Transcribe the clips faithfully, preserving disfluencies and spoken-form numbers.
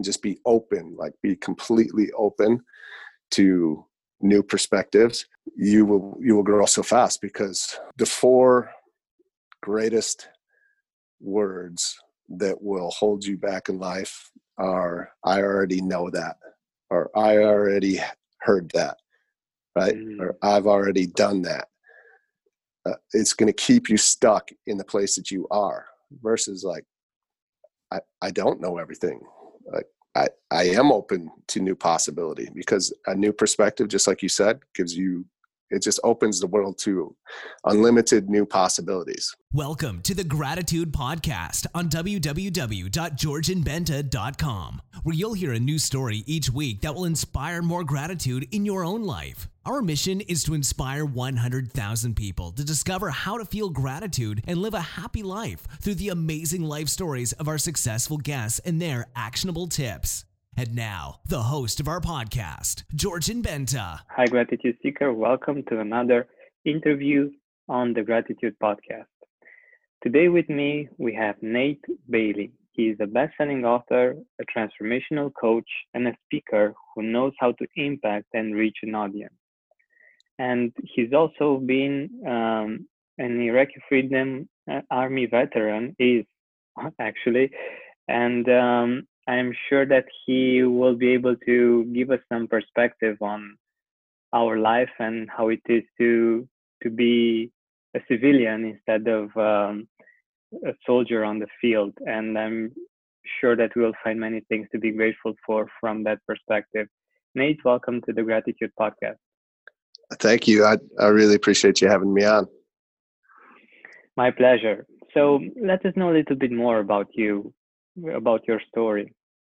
and just be open, like be completely open to new perspectives, you will you will grow so fast, because the four greatest words that will hold you back in life are "I already know that," or "I already heard that," right? Mm. Or "I've already done that." Uh, it's going to keep you stuck in the place that you are, versus like, I, I don't know everything. Like I, I am open to new possibility, because a new perspective, just like you said, gives you, it just opens the world to unlimited new possibilities. Welcome to the Gratitude Podcast on w w w dot georgian benta dot com, where you'll hear a new story each week that will inspire more gratitude in your own life. Our mission is to inspire one hundred thousand people to discover how to feel gratitude and live a happy life through the amazing life stories of our successful guests and their actionable tips. And now, the host of our podcast, Georgian Benta. Hi, Gratitude Seeker. Welcome to another interview on the Gratitude Podcast. Today with me, we have Nate Bailey. He is a best-selling author, a transformational coach, and a speaker who knows how to impact and reach an audience. And he's also been um, an Iraqi Freedom Army veteran, is actually, and um, I'm sure that he will be able to give us some perspective on our life and how it is to to be a civilian instead of um, a soldier on the field. And I'm sure that we will find many things to be grateful for from that perspective. Nate, welcome to the Gratitude Podcast. Thank you. I, I really appreciate you having me on. My pleasure. So let us know a little bit more about you, about your story.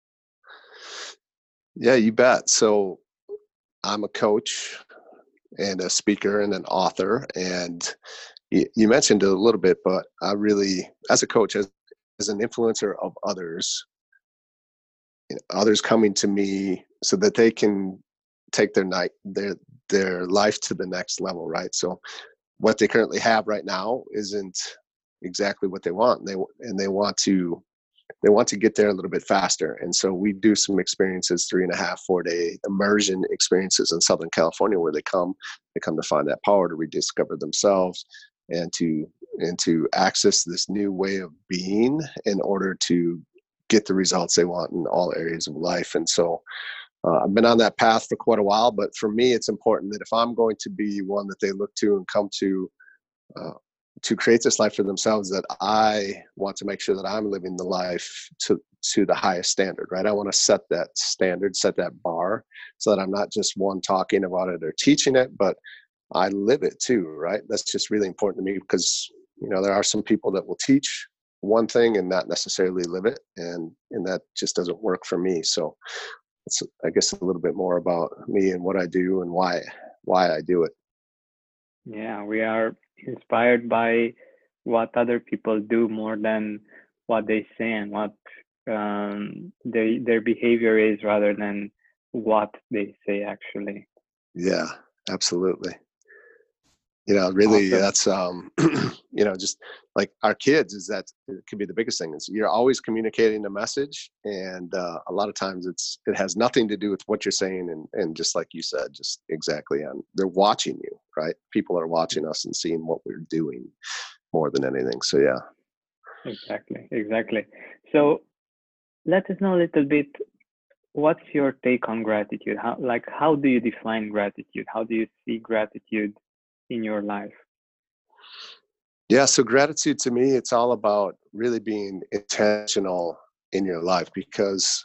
Yeah, you bet. So I'm a coach and a speaker and an author. And you, you mentioned it a little bit, but I really, as a coach, as, as an influencer of others, you know, others coming to me so that they can take their night, their, their life to the next level, right? So what they currently have right now isn't exactly what they want. And they, and they want to, they want to get there a little bit faster. And so we do some experiences, three and a half, four day immersion experiences in Southern California, where they come, they come to find that power, to rediscover themselves, and to, and to access this new way of being in order to get the results they want in all areas of life. And so uh, I've been on that path for quite a while, but for me, it's important that if I'm going to be one that they look to and come to, uh, to create this life for themselves, that I want to make sure that I'm living the life to, to the highest standard, right? I want to set that standard, set that bar, so that I'm not just one talking about it or teaching it, but I live it too, right? That's just really important to me, because, you know, there are some people that will teach one thing and not necessarily live it. And, and that just doesn't work for me. So it's, I guess, a little bit more about me and what I do and why, why I do it. Yeah, we are inspired by what other people do more than what they say and what um, they, their behavior is, rather than what they say, actually. Yeah, absolutely. You know, really, Awesome. that's, um, you know, just like our kids, is that it could be the biggest thing. Is you're always communicating a message. And uh, a lot of times it's, it has nothing to do with what you're saying. And, and just like you said, just exactly on, they're watching you, right? People are watching us and seeing what we're doing more than anything. So, yeah. Exactly. Exactly. So let us know a little bit, what's your take on gratitude? How, like, how do you define gratitude? How do you see gratitude in your life? Yeah. So gratitude to me, it's all about really being intentional in your life, because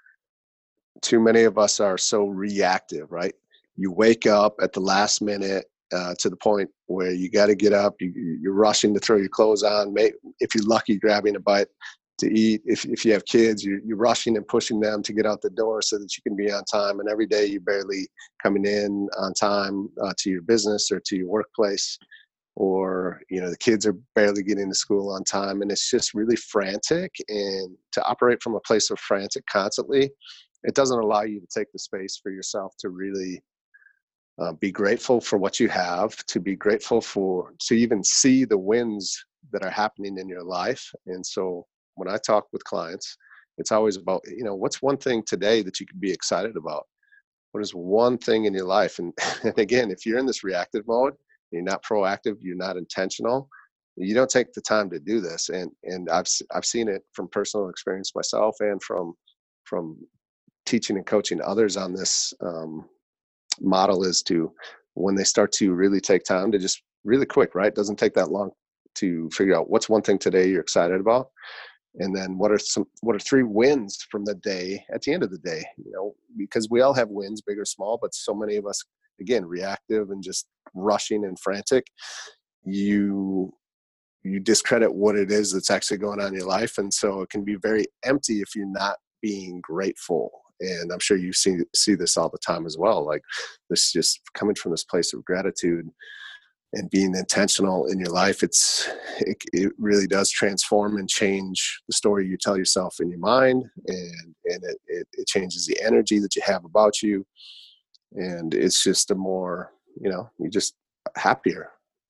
too many of us are so reactive, right? You wake up at the last minute, uh, to the point where you got to get up, you, you're rushing to throw your clothes on, may, if you're lucky, grabbing a bite to eat. If if you have kids, you're, you're rushing and pushing them to get out the door so that you can be on time. And every day you're barely coming in on time uh, to your business or to your workplace. Or, you know, the kids are barely getting to school on time, and it's just really frantic. And to operate from a place of frantic constantly, it doesn't allow you to take the space for yourself to really uh, be grateful for what you have, to be grateful for, to even see the wins that are happening in your life. And so when I talk with clients, It's always about, you know, what's one thing today that you could be excited about? What is one thing in your life? And, and again, if you're in this reactive mode, you're not proactive, you're not intentional, you don't take the time to do this. And and I've I've seen it from personal experience myself, and from from teaching and coaching others on this um, model, is to, when they start to really take time to just really quick, right? It doesn't take that long to figure out what's one thing today you're excited about. And then what are some, what are three wins from the day at the end of the day, you know, because we all have wins, big or small, but so many of us, again, reactive and just rushing and frantic, you, you discredit what it is that's actually going on in your life. And so it can be very empty if you're not being grateful. And I'm sure you see, see this all the time as well. Like this, just coming from this place of gratitude and being intentional in your life, it's it, it really does transform and change the story you tell yourself in your mind, and and it, it, it changes the energy that you have about you, and it's just a more, you know, you're just happier.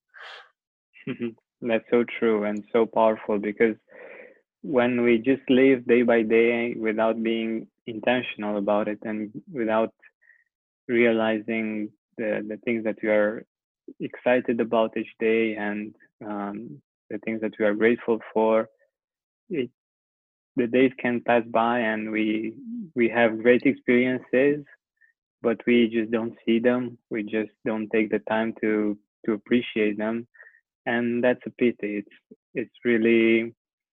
That's so true and so powerful, because when we just live day by day without being intentional about it, and without realizing the, the things that we are excited about each day, and um, the things that we are grateful for, it, the days can pass by and we we have great experiences, but we just don't see them. We just don't take the time to to appreciate them, and that's a pity. It's it's really,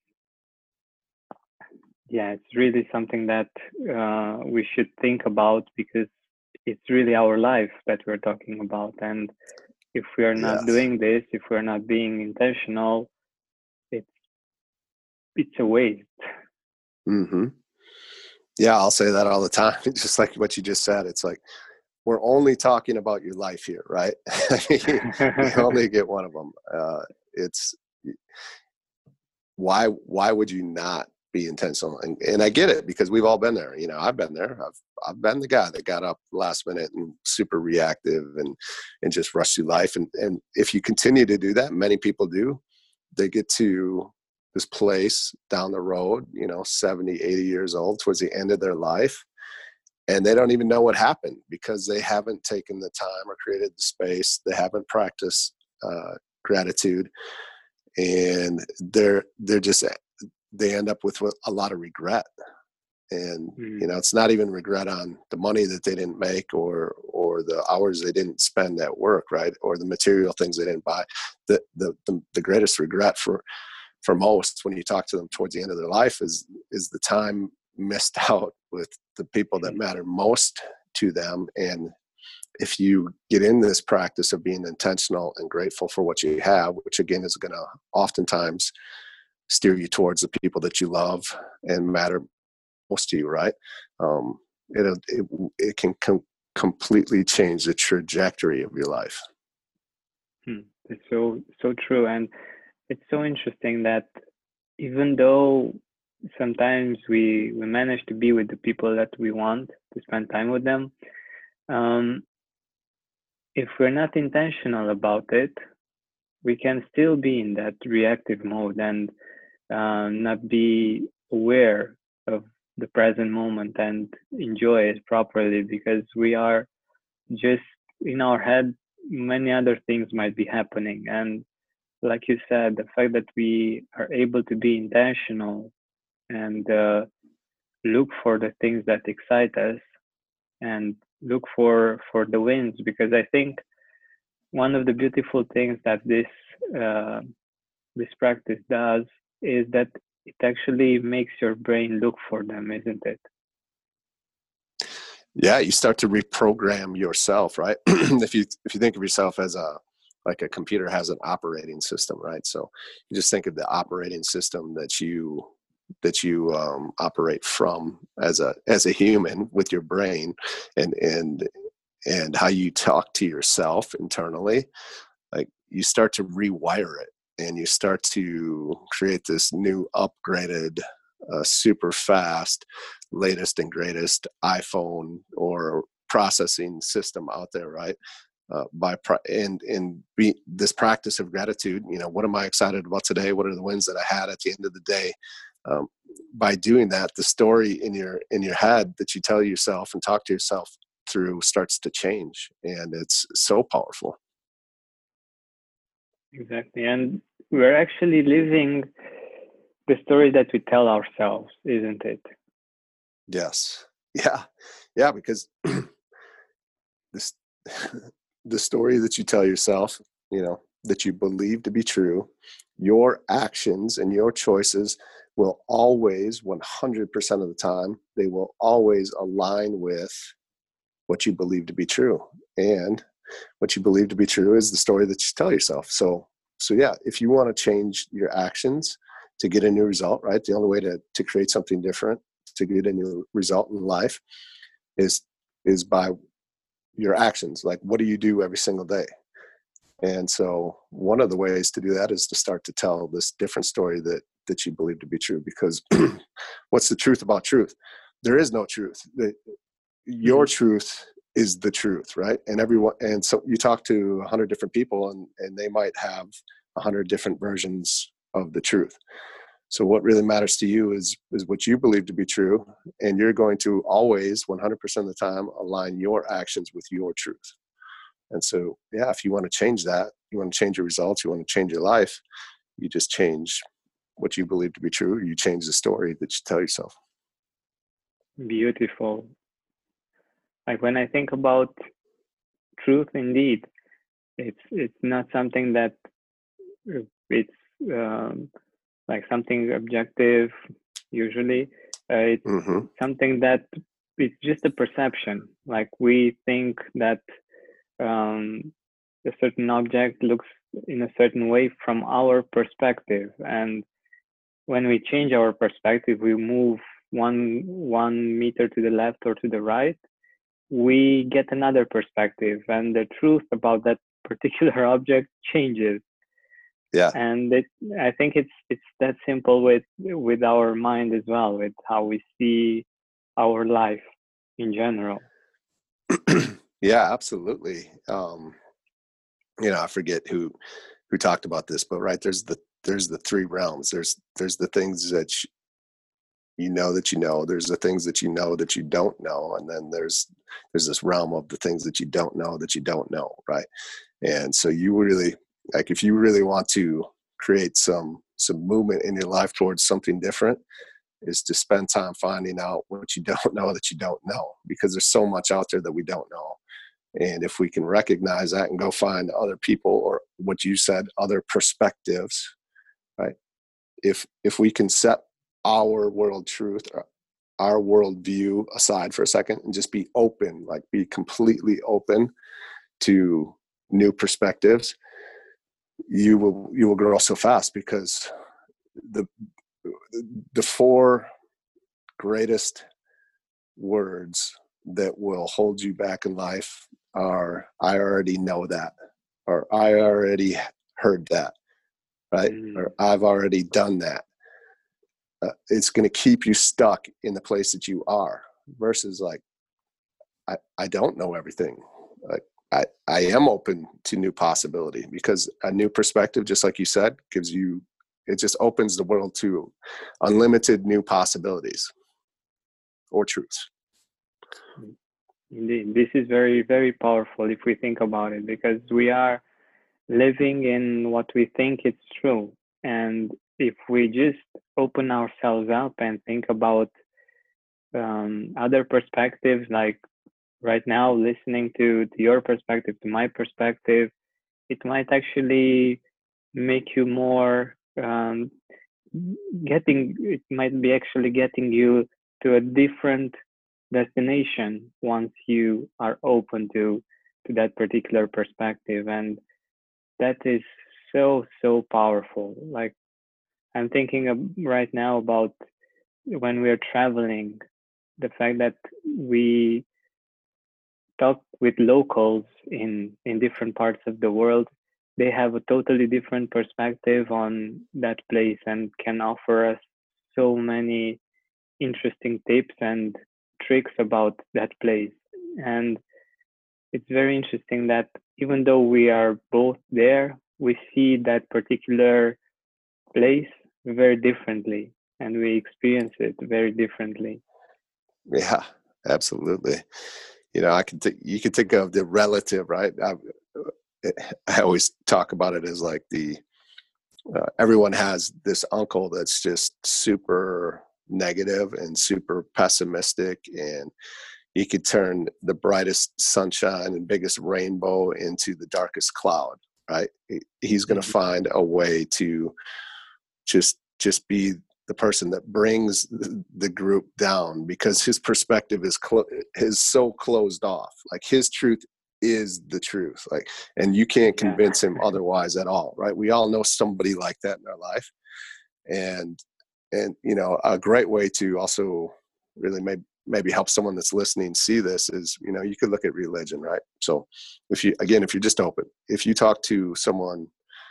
yeah, it's really something that uh, we should think about, because it's really our life that we're talking about. And if we are not Yes. doing this, if we're not being intentional, it's it's a waste. Mm-hmm. Yeah, I'll say that all the time. It's just like what you just said. It's like, we're only talking about your life here, right? you, you only get one of them. Uh, it's why why would you not be intentional? And, and I get it, because we've all been there. You know, I've been there. I've I've been the guy that got up last minute and super reactive and and just rushed through life. And and if you continue to do that, many people do, they get to this place down the road, you know, seventy, eighty years old, towards the end of their life, and they don't even know what happened, because they haven't taken the time or created the space. They haven't practiced uh, gratitude, and they're they're just they end up with a lot of regret. And Mm. you know, it's not even regret on the money that they didn't make, or or the hours they didn't spend at work, right, or the material things they didn't buy. The the the, the greatest regret for for most, when you talk to them towards the end of their life, is is the time missed out with the people that matter most to them. And if you get in this practice of being intentional and grateful for what you have, which again is going to oftentimes steer you towards the people that you love and matter most to you, right? Um, it, it it can com- completely change the trajectory of your life. Hmm. It's so so true, and it's so interesting that even though sometimes we we manage to be with the people that we want to spend time with them, um, if we're not intentional about it, we can still be in that reactive mode and uh, not be aware of the present moment and enjoy it properly, because we are just in our head. Many other things might be happening, and like you said, the fact that we are able to be intentional and uh, look for the things that excite us, and look for for the wins, because I think one of the beautiful things that this uh, this practice does is that it actually makes your brain look for them, isn't it? Yeah, you start to reprogram yourself, right? if you if you think of yourself as a, like a computer has an operating system, right? So you just think of the operating system that you that you um, operate from as a as a human with your brain, and and and how you talk to yourself internally. Like, you start to rewire it, and you start to create this new upgraded, uh, super fast, latest and greatest iPhone or processing system out there, right? Uh, by pra- and and be this practice of gratitude. You know, what am I excited about today? What are the wins that I had at the end of the day? Um, by doing that, the story in your in your head that you tell yourself and talk to yourself through starts to change, and it's so powerful. Exactly. And we're actually living the story that we tell ourselves, isn't it? Yes. Yeah. Yeah. Because this, the story that you tell yourself, you know, that you believe to be true, your actions and your choices will always, one hundred percent of the time, they will always align with what you believe to be true. And what you believe to be true is the story that you tell yourself. So, so yeah, if you want to change your actions to get a new result, right? The only way to, to create something different, to get a new result in life is, is by your actions. Like, what do you do every single day? And so one of the ways to do that is to start to tell this different story that, that you believe to be true, because what's the truth about truth? There is no truth. The, your mm-hmm. truth is the truth, right? And everyone, and so you talk to a hundred different people, and, and they might have a hundred different versions of the truth. So what really matters to you is, is what you believe to be true. And you're going to always, one hundred percent of the time, align your actions with your truth. And so, yeah, if you want to change that, you want to change your results, you want to change your life, you just change what you believe to be true. You change the story that you tell yourself. Beautiful. Like, when I think about truth, indeed, it's it's not something that it's um, like something objective. Usually, uh, it's mm-hmm. something that it's just a perception. Like, we think that um, a certain object looks in a certain way from our perspective, and when we change our perspective, we move one one meter to the left or to the right, we get another perspective, and the truth about that particular object changes. Yeah. And it, I think it's it's that simple with with our mind as well, with how we see our life in general. Yeah, absolutely. Um, you know, I forget who who talked about this, but right, there's the there's the three realms. There's there's the things that you, you know that you know. There's the things that you know that you don't know, and then there's there's this realm of the things that you don't know that you don't know, right? And so you really, like, if you really want to create some some movement in your life towards something different, is to spend time finding out what you don't know that you don't know, because there's so much out there that we don't know. And if we can recognize that and go find other people, or what you said, other perspectives, right? If if we can set our world truth, our world view aside for a second and just be open, like be completely open to new perspectives, you will you will grow so fast, because the the four greatest words that will hold you back in life are I already know that, or I already heard that, right? Mm. Or I've already done that. Uh, it's going to keep you stuck in the place that you are, versus like, I, I don't know everything. Like, I, I am open to new possibility, because a new perspective, just like you said, gives you, it just opens the world to unlimited new possibilities or truths. Indeed, this is very, very powerful if we think about it, because we are living in what we think is true. And if we just open ourselves up and think about um, other perspectives, like right now, listening to, to your perspective, to my perspective, it might actually make you more um, getting, it might be actually getting you to a different destination once you are open to to that particular perspective. And that is so, so powerful. Like, I'm thinking of right now about when we are traveling, the fact that we talk with locals in in different parts of the world. They have a totally different perspective on that place and can offer us so many interesting tips and tricks about that place. And it's very interesting that even though we are both there, we see that particular place very differently. and we experience it very differently. Yeah, absolutely. You know, I can think, you can think of the relative, right? I, I always talk about it as like the, uh, everyone has this uncle that's just super negative and super pessimistic, and he could turn the brightest sunshine and biggest rainbow into the darkest cloud, right? He's going to Mhm. find a way to just just be the person that brings the group down, because his perspective is clo- is so closed off. Like his truth is the truth. Like, and you can't Yeah. convince him otherwise at all, right? We all know somebody like that in our life, and and you know, a great way to also really maybe maybe help someone that's listening see this is, you know, you could look at religion, right? So if you, again, if you're just open, if you talk to someone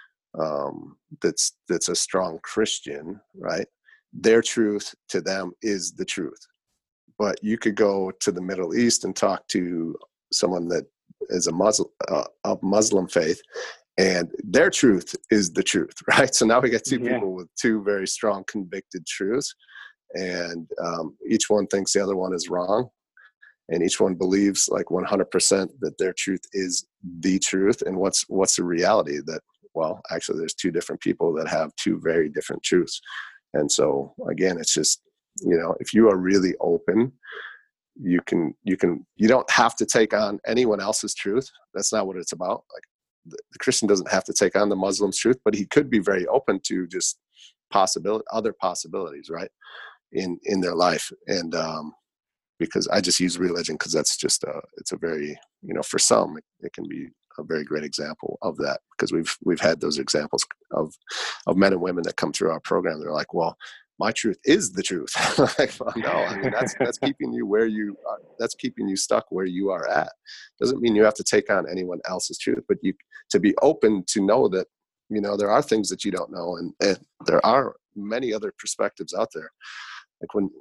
um, that's that's a strong Christian, right? Their truth to them is the truth. But you could go to the Middle East and talk to someone that is a Muslim uh, of Muslim faith, and their truth is the truth, right? So now we got two Yeah. people with two very strong convicted truths, and um, each one thinks the other one is wrong, and each one believes like one hundred percent that their truth is the truth. And what's what's the reality? That, well, actually there's two different people that have two very different truths. And so again, it's just, you know, if you are really open, you can you can you don't have to take on anyone else's truth. That's not what it's about. Like the, the Christian doesn't have to take on the Muslim's truth, but he could be very open to just possibility other possibilities, right, in in their life. And um because I just use religion because that's just a, it's a very, you know, for some, it, it can be a very great example of that, because we've, we've had those examples of, of men and women that come through our program. They're like, well, my truth is the truth. Like, well, no, I mean, that's, that's keeping you where you are. That's keeping you stuck where you are at. Doesn't mean you have to take on anyone else's truth, but you, to be open to know that, you know, there are things that you don't know. And, and there are many other perspectives out there. Like when,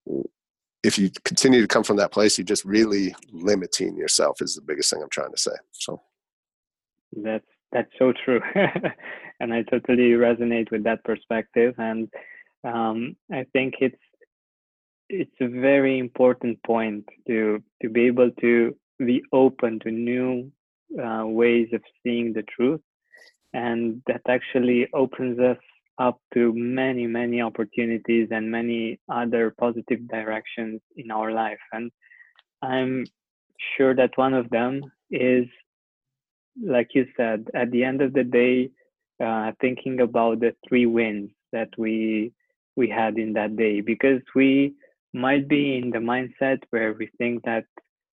if you continue to come from that place, you're just really limiting yourself is the biggest thing I'm trying to say. So That's that's so true, and I totally resonate with that perspective. And um, I think it's it's a very important point to to be able to be open to new uh, ways of seeing the truth, and that actually opens us up to many many opportunities and many other positive directions in our life. And I'm sure that one of them is, like you said, at the end of the day, uh, thinking about the three wins that we we had in that day, because we might be in the mindset where we think that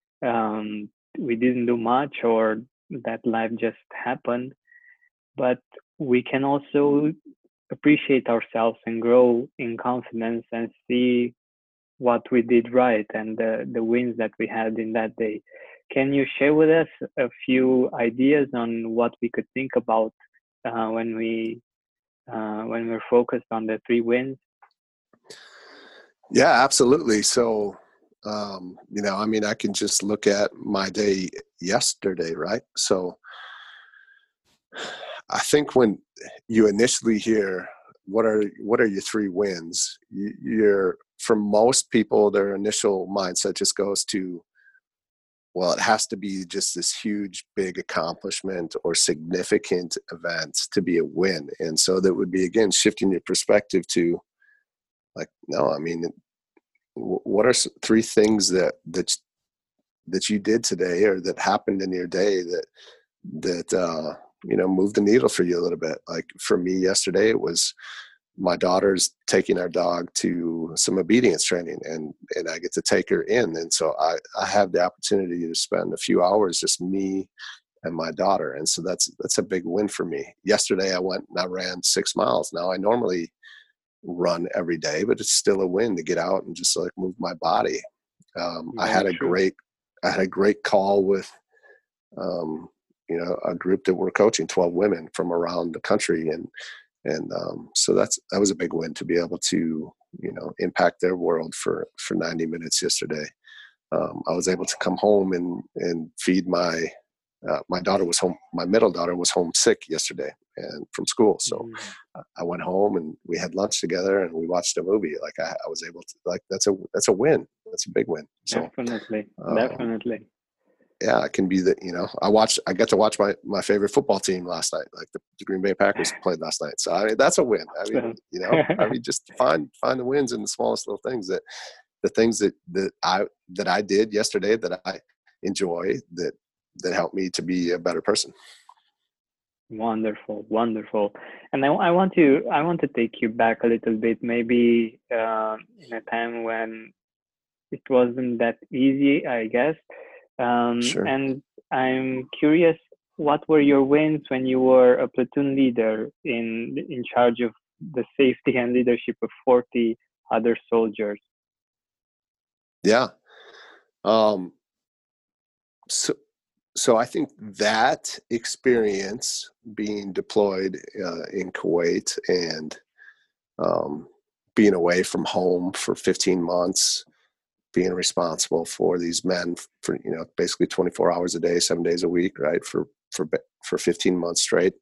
um, we didn't do much or that life just happened, but we can also appreciate ourselves and grow in confidence and see what we did right and the, the wins that we had in that day. Can you share with us a few ideas on what we could think about uh, when we uh, when we're focused on the three wins? yeah, absolutely. So, um, you know, I mean, I can just look at my day yesterday, right? So I think when you initially hear what are what are your three wins, you, you're, for most people, their initial mindset just goes to, well, it has to be just this huge, big accomplishment or significant event to be a win. And so that would be, again, shifting your perspective to like, no, I mean, what are three things that, that, that you did today or that happened in your day that, that, uh, you know, moved the needle for you a little bit? Like for me yesterday, it was my daughter's taking our dog to some obedience training, and, and I get to take her in. And so I, I have the opportunity to spend a few hours, just me and my daughter. And so that's, that's a big win for me. Yesterday I went and I ran six miles. Now I normally run every day, but it's still a win to get out and just like move my body. Um, I had Very a true. great, I had a great call with, um, you know, a group that we're coaching, twelve women from around the country. And, and um, so that's, that was a big win to be able to, you know, impact their world for, for ninety minutes yesterday. Um, I was able to come home and, and feed my, uh, my daughter was home. My middle daughter was homesick yesterday and from school. So Mm. I went home and we had lunch together and we watched a movie. Like I, I was able to, like, that's a, that's a win. That's a big win. So, Definitely, um, definitely. yeah, it can be that, you know, I watched, I got to watch my, my favorite football team last night. Like the, the Green Bay Packers played last night. So I mean, that's a win. I mean, you know, I mean, just find, find the wins in the smallest little things, that the things that, that I, that I did yesterday that I enjoy, that, that helped me to be a better person. Wonderful, wonderful. And I, I want to, I want to take you back a little bit, maybe uh, in a time when it wasn't that easy, I guess. Um, Sure. and I'm curious, what were your wins when you were a platoon leader in in charge of the safety and leadership of forty other soldiers? Yeah. Um, so, so I think that experience being deployed uh, in Kuwait and um, being away from home for fifteen months, being responsible for these men for, you know, basically twenty-four hours a day, seven days a week, right? For, for, for fifteen months straight.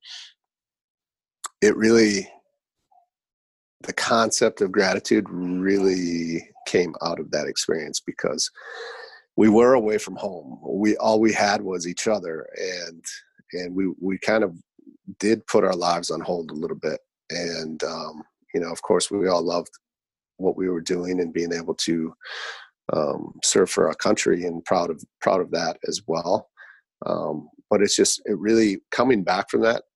It really, the concept of gratitude really came out of that experience, because we were away from home. We, all we had was each other, and, and we, we kind of did put our lives on hold a little bit. And, um, you know, of course we all loved what we were doing and being able to um, serve for our country, and proud of, proud of that as well. Um, but it's just, it really, coming back from that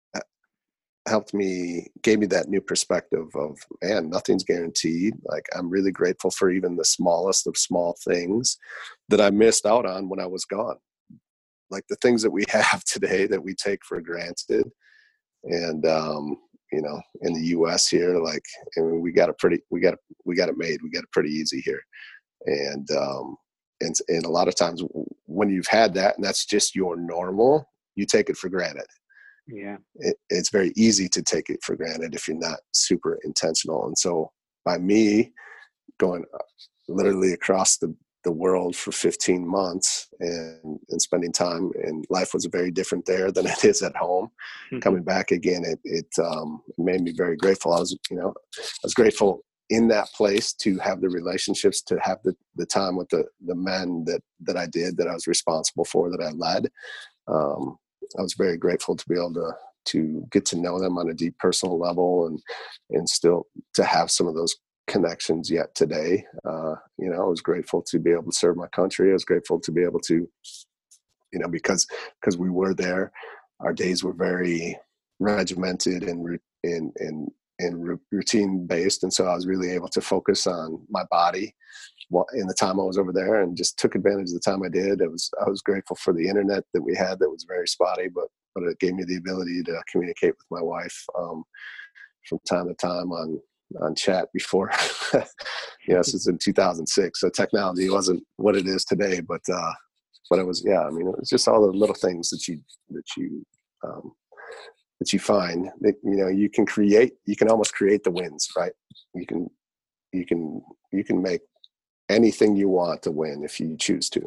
helped me, gave me that new perspective of, man, nothing's guaranteed. Like, I'm really grateful for even the smallest of small things that I missed out on when I was gone. Like the things that we have today that we take for granted. And, um, you know, in the U S here, like, I mean, we got a pretty, we got, we got it made. We got it pretty easy here. And, um, and, and a lot of times when you've had that and that's just your normal, you take it for granted. Yeah. It, it's very easy to take it for granted if you're not super intentional. And so by me going literally across the, the world for fifteen months and, and spending time, and life was very different there than it is at home. Coming back again, it, it um, made me very grateful. I was, you know, I was grateful in that place to have the relationships, to have the, the time with the, the men that, that I did, that I was responsible for, that I led. Um, I was very grateful to be able to, to get to know them on a deep personal level, and, and still to have some of those connections yet today. Uh, you know, I was grateful to be able to serve my country. I was grateful to be able to, you know, because, because we were there, our days were very regimented and, and, and, and routine based. And so I was really able to focus on my body in the time I was over there, and just took advantage of the time I did. It was, I was grateful for the internet that we had that was very spotty, but, but it gave me the ability to communicate with my wife um, from time to time on, on chat before, you know, since in two thousand six. So technology wasn't what it is today, but, uh, but it was, yeah, I mean, it was just all the little things that you, that you, um, that you find that, you know, you can create, you can almost create the wins, right? You can, you can, you can make anything you want to win if you choose to.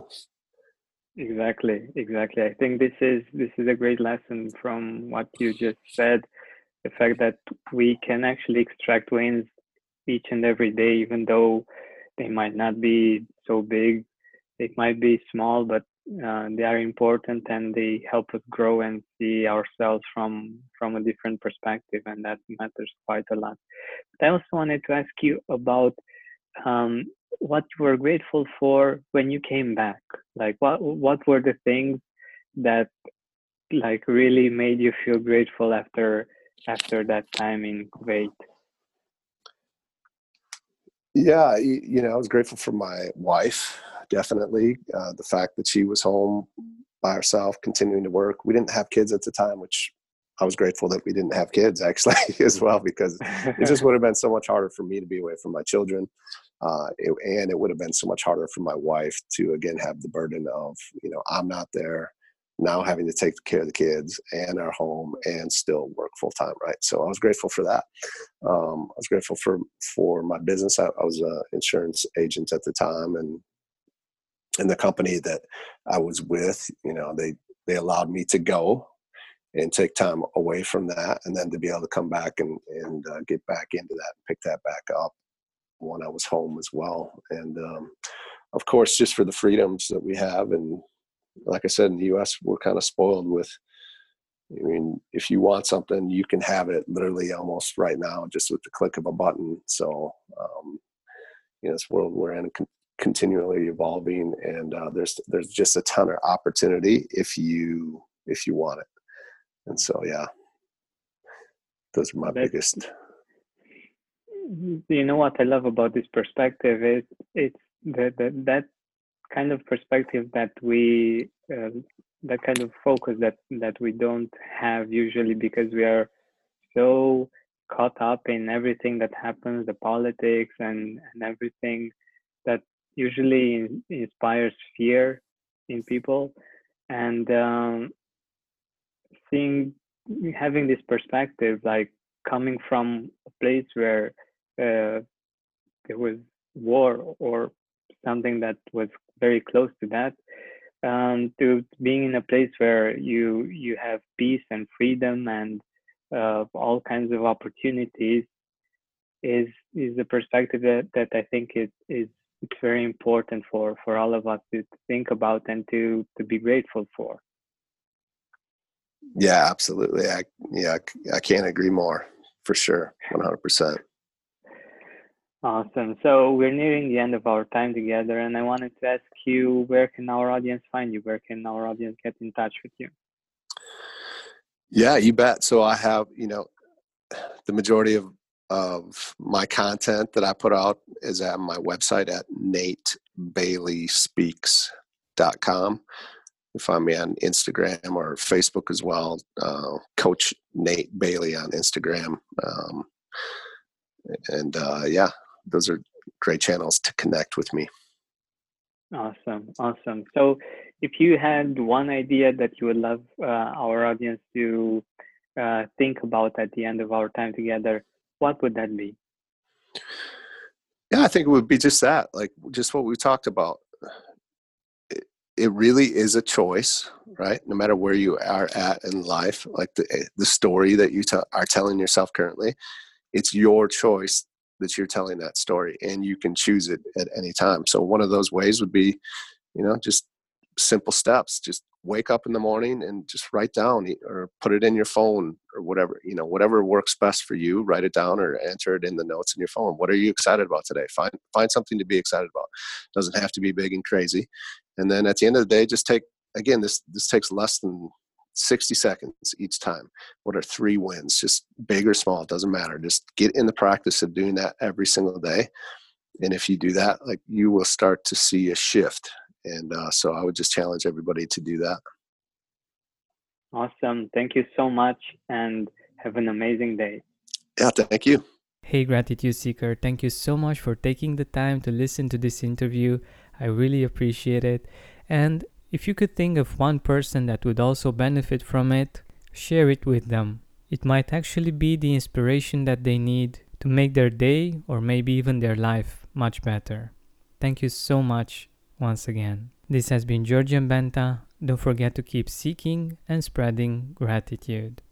Exactly, exactly. I think this is this is a great lesson from what you just said. The fact that we can actually extract wins each and every day, even though they might not be so big. They might be small, but uh, they are important, and they help us grow and see ourselves from from a different perspective, and that matters quite a lot. But I also wanted to ask you about um, what you were grateful for when you came back. Like, what what were the things that like really made you feel grateful after after that time in Kuwait? Yeah, you, you know, I was grateful for my wife, definitely. Uh, the fact that she was home by herself, continuing to work. We didn't have kids at the time, which I was grateful that we didn't have kids actually as well, because it just would have been so much harder for me to be away from my children. Uh, it, and it would have been so much harder for my wife to, again, have the burden of, you know, I'm not there now, having to take care of the kids and our home and still work full time. Right. So I was grateful for that. Um, I was grateful for, for my business. I, I was an insurance agent at the time, and, and the company that I was with, you know, they, they allowed me to go and take time away from that, and then to be able to come back and, and uh, get back into that, pick that back up when I was home as well. And um, of course, just for the freedoms that we have. And like I said, in the U S, we're kind of spoiled with, I mean, if you want something, you can have it literally almost right now, just with the click of a button. So, um, you know, this world we're in, con- continually evolving, and uh, there's there's just a ton of opportunity if you if you want it. And so, yeah, those are my That's, biggest. You know what I love about this perspective is it's that that that kind of perspective that we uh, that kind of focus that that we don't have usually, because we are so caught up in everything that happens, the politics and and everything that usually in, inspires fear in people. And um, seeing having this perspective, like coming from a place where uh, there was war or something that was very close to that, um, to being in a place where you you have peace and freedom and uh, all kinds of opportunities, is is a perspective that, that I think is is it's very important for for all of us to think about and to to be grateful for. Yeah, absolutely. I yeah, I can't agree more, for sure, one hundred percent. Awesome. So we're nearing the end of our time together, and I wanted to ask you, where can our audience find you? Where can our audience get in touch with you? Yeah, you bet. So I have, you know, the majority of, of my content that I put out is at my website at nate bailey speaks dot com. You find me on Instagram or Facebook as well. Uh, Coach Nate Bailey on Instagram. Um, and uh, yeah, those are great channels to connect with me. Awesome. Awesome. So if you had one idea that you would love uh, our audience to uh, think about at the end of our time together, what would that be? Yeah, I think it would be just that, like just what we talked about. It, it really is a choice, right? No matter where you are at in life, like the the story that you t- are telling yourself currently, it's your choice that you're telling that story, and you can choose it at any time. So one of those ways would be, you know, just simple steps. Just wake up in the morning and just write down, or put it in your phone, or whatever, you know, whatever works best for you. Write it down or enter it in the notes in your phone. What are you excited about today? Find find something to be excited about. It doesn't have to be big and crazy. And then at the end of the day, just take, again, this this takes less than sixty seconds each time. What are three wins? Just big or small, it doesn't matter. Just get in the practice of doing that every single day. And if you do that, like, you will start to see a shift. And uh, so I would just challenge everybody to do that. Awesome. Thank you so much, and have an amazing day. Yeah, thank you. Hey, Gratitude Seeker, thank you so much for taking the time to listen to this interview. I really appreciate it. And if you could think of one person that would also benefit from it, share it with them. It might actually be the inspiration that they need to make their day, or maybe even their life, much better. Thank you so much once again. This has been Georgian Benta. Don't forget to keep seeking and spreading gratitude.